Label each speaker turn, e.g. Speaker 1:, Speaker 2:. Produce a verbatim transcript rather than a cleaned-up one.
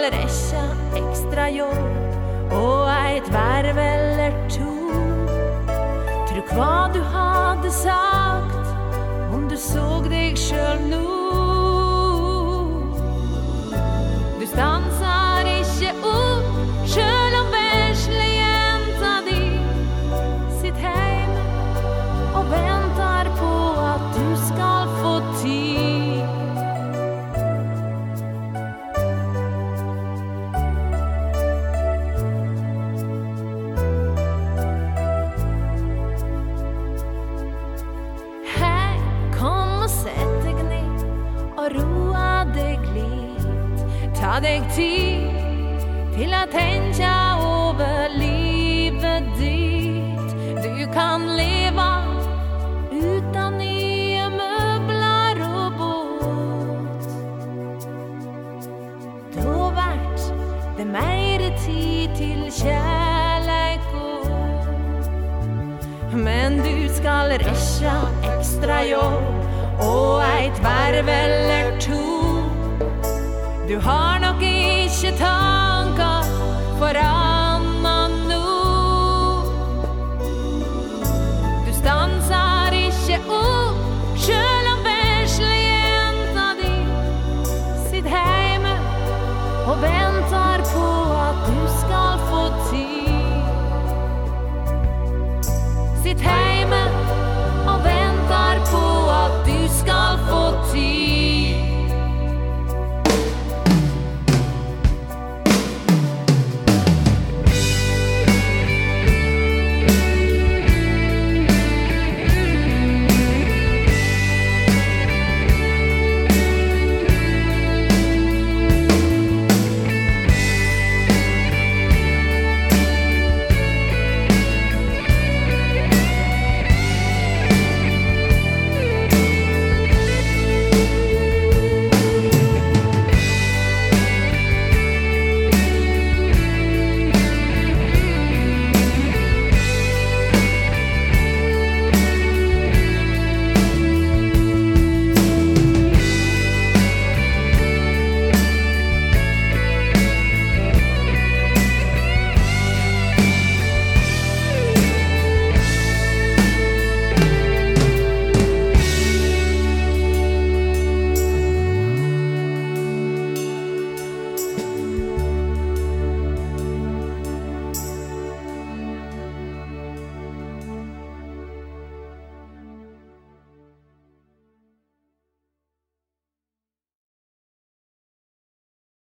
Speaker 1: rekke ekstra jobb og et verv eller to. Tro hva du hadde sagt om du såg deg selv nå. Du stanser ikke opp, selv om vesle jenta di sitt heim og venter på at du skal få tid. Hei, kom og sett deg ned og roa deg litt. Ta deg tid til å tenke over livet ditt. Du kan leve utan nye møbler og båt. Da vært det mer tid til kjærleik og men du skal rekke ekstra jobb og et verv eller to. Du har nok ikke tanker for alt